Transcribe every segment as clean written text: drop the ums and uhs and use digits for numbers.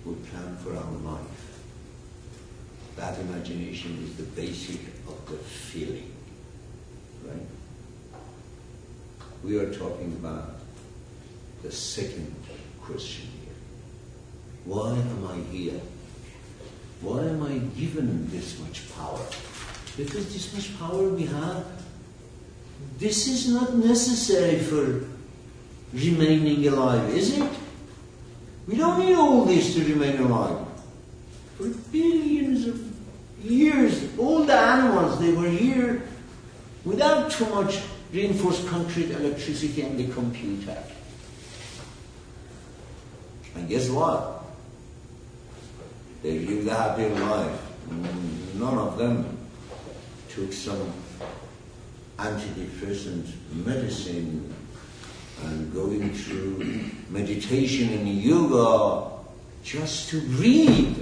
we plan for our life. That imagination is the basic of the feeling, right? We are talking about the second question here. Why am I here? Why am I given this much power? Because this much power we have, this is not necessary for remaining alive, is it? We don't need all this to remain alive. For billions of years, all the animals, they were here without too much reinforced concrete, electricity, and the computer. And guess what? They lived a happy life. None of them took some antidepressant medicine and going through meditation and yoga just to breathe.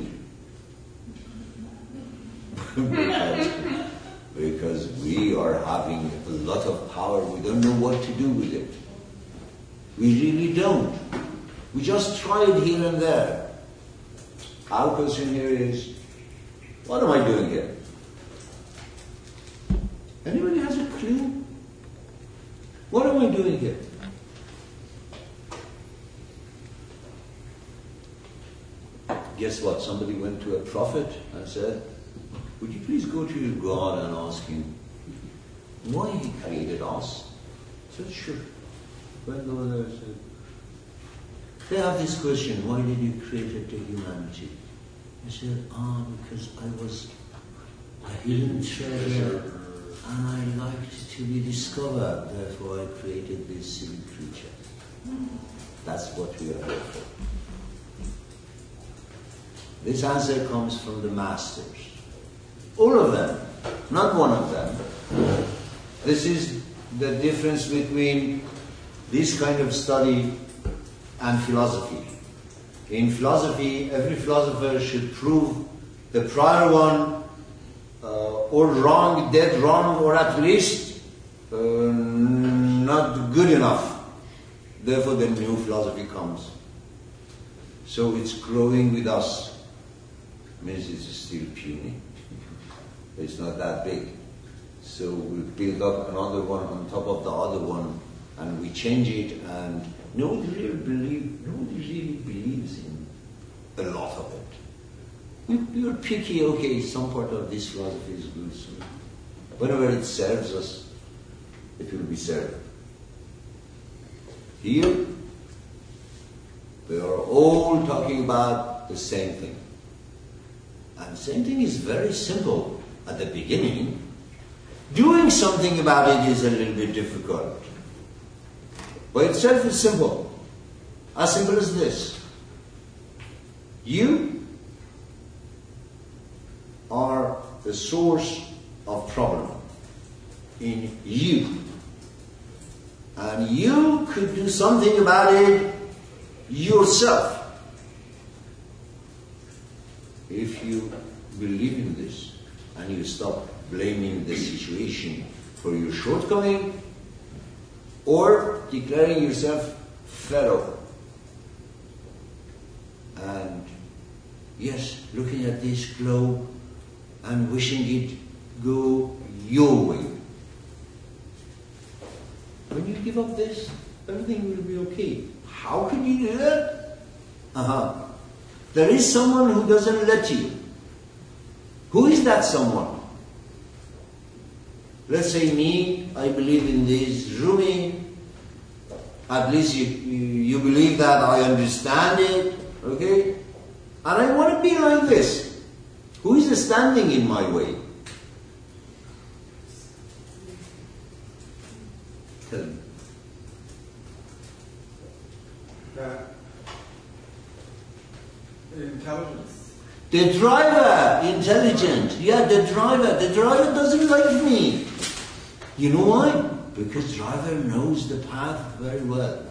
because we are having a lot of power, we don't know what to do with it. We really don't. We just try it here and there. Our question here is, what am I doing here? Anybody has a clue? What am I doing here? Guess what? Somebody went to a prophet and said, would you please go to your God and ask him why he created us? I said, sure. Went over there and said, they have this question, why did you create the humanity? I said, because I a hidden treasure and I liked to be discovered, therefore I created this silly creature. That's what we are here for. This answer comes from the masters. All of them, not one of them. This is the difference between this kind of study and philosophy. In philosophy, every philosopher should prove the prior one or wrong, dead wrong, or at least not good enough. Therefore the new philosophy comes. So it's growing with us. Means it's still puny. It's not that big. So we build up another one on top of the other one, and we change it, and nobody really believes in a lot of it. We are picky, okay, some part of this philosophy is good, so whenever it serves us, it will be served. Here, we are all talking about the same thing. And the same thing is very simple at the beginning. Doing something about it is a little bit difficult. By itself it's simple. As simple as this. You are the source of problem in you. And you could do something about it yourself. If you believe in this and you stop blaming the situation for your shortcoming or declaring yourself fed up. And yes, looking at this globe and wishing it go your way. When you give up this, everything will be okay. How can you do that? There is someone who doesn't let you. Who is that someone? Let's say me, I believe in this Rumi. At least you believe that I understand it, okay? And I want to be like this. Who is standing in my way? Tell me. Intelligence. The driver, intelligent. Yeah, the driver. The driver doesn't like me. You know why? Because driver knows the path very well.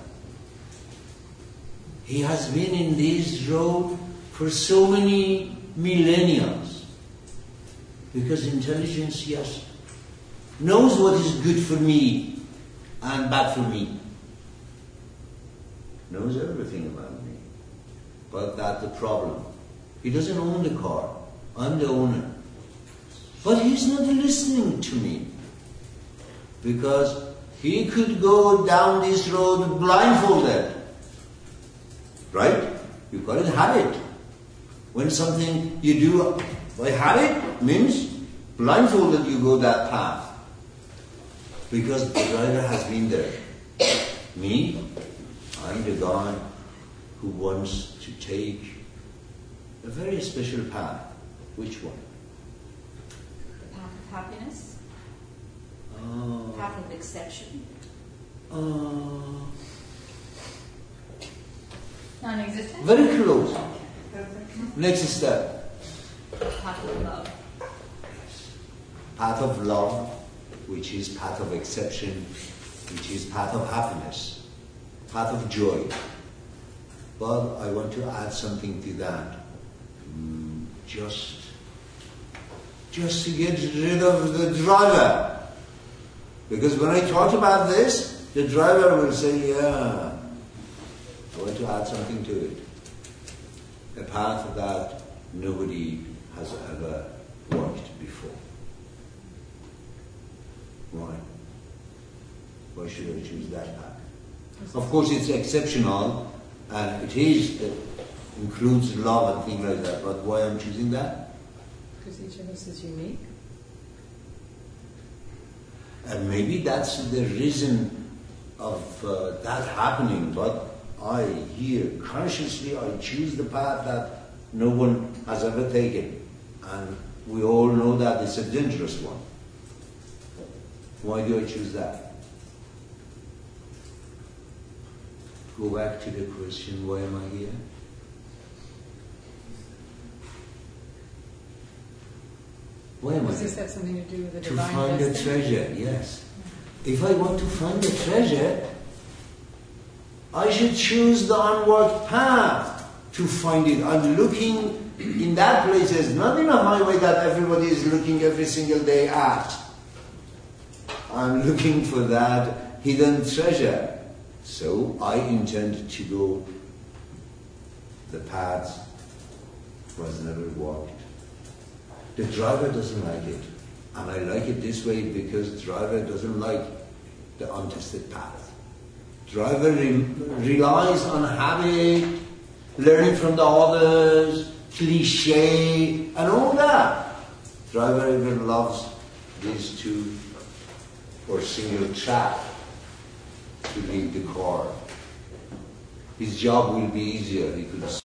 He has been in this road for so many millennia. Because intelligence, yes, knows what is good for me and bad for me. Knows everything about me. But that's the problem. He doesn't own the car. I'm the owner. But he's not listening to me. Because he could go down this road blindfolded. Right? You've got a habit. When something you do by habit means blindfolded you go that path. Because the driver has been there. Me, I'm the guy who wants to take a very special path. Which one? The path of happiness? Path of exception? Non-existent? Very close. Next step. Path of love. Path of love, which is path of exception, which is path of happiness, path of joy. But I want to add something to that. Just to get rid of the driver. Because when I talk about this, the driver will say, yeah, I want to add something to it. A path that nobody has ever walked before. Why? Why should I choose that path? Of course, it's exceptional, and it includes love and things like that. But why I'm choosing that? Because each of us is unique. And maybe that's the reason of that happening. But I here consciously I choose the path that no one has ever taken, and we all know that it's a dangerous one. Why do I choose that? Go back to the question, why am I here? Why am I Does here? this have something to do with the To divine find a destiny? treasure, yes. If I want to find a treasure, I should choose the unworked path to find it. I'm looking in that places, not in a highway that everybody is looking every single day at. I'm looking for that hidden treasure. So I intend to go the path was never walked. The driver doesn't like it. And I like it this way because the driver doesn't like the untested path. Driver relies on habit, learning from the others, cliche, and all that. Driver even loves these two or single track to lead the car. His job will be easier. He could